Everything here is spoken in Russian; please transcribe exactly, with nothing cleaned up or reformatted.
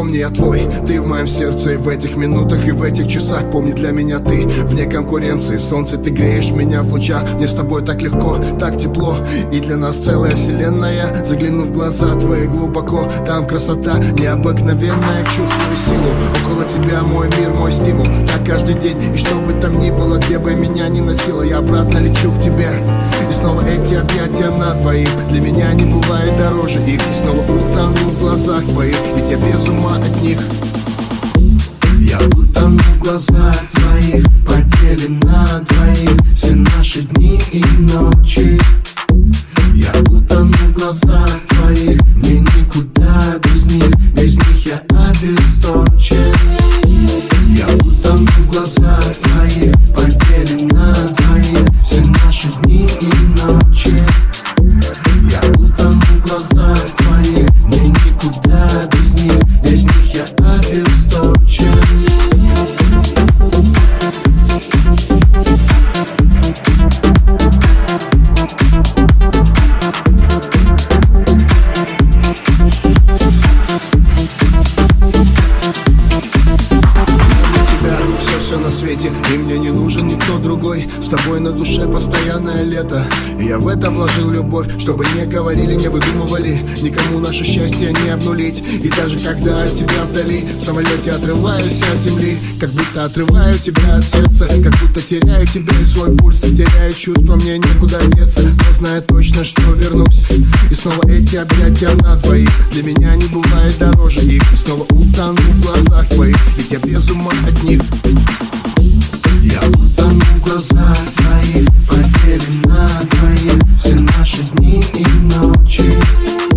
помни, я твой. Ты в моем сердце, и в этих минутах, и в этих часах. Помни, для меня ты вне конкуренции. Солнце, ты греешь меня в лучах. Мне с тобой так легко, так тепло. И для нас целая вселенная. Загляну в глаза твои глубоко. Там красота необыкновенная. Чувствую силу, около тебя мой мир, мой стимул. Так каждый день, и что бы там ни было, где бы меня ни носило, я обратно лечу к тебе. И снова эти объятия на двоих. Для меня не бывает дороже их. И снова утону в глазах твоих, ведь я без ума от них. Я утону в глазах твоих, поделим на двоих все наши дни и ночи. Я утону в глазах твоих, мне никуда без них, без них я обесточен. Я утону в глазах твоих, поделим на двоих все наши дни и ночи. Я утону в глазах твоих, мне никуда без них, без них я обесточен. На свете, и мне не нужен никто другой. С тобой на душе постоянное лето, и я в это вложил любовь. Чтобы не говорили, не выдумывали, никому наше счастье не обнулить. И даже когда от тебя вдали, в самолете отрываюсь от земли, как будто отрываю тебя от сердца, как будто теряю тебя и свой пульс. Теряю чувства, мне некуда деться, но знаю точно, что вернусь. И снова эти объятия на двоих. Для меня не бывает дороже их. И снова утону в глазах твоих, ведь я без ума от них. Я утону в глазах твоих, поделим на двоих все наши дни и ночи.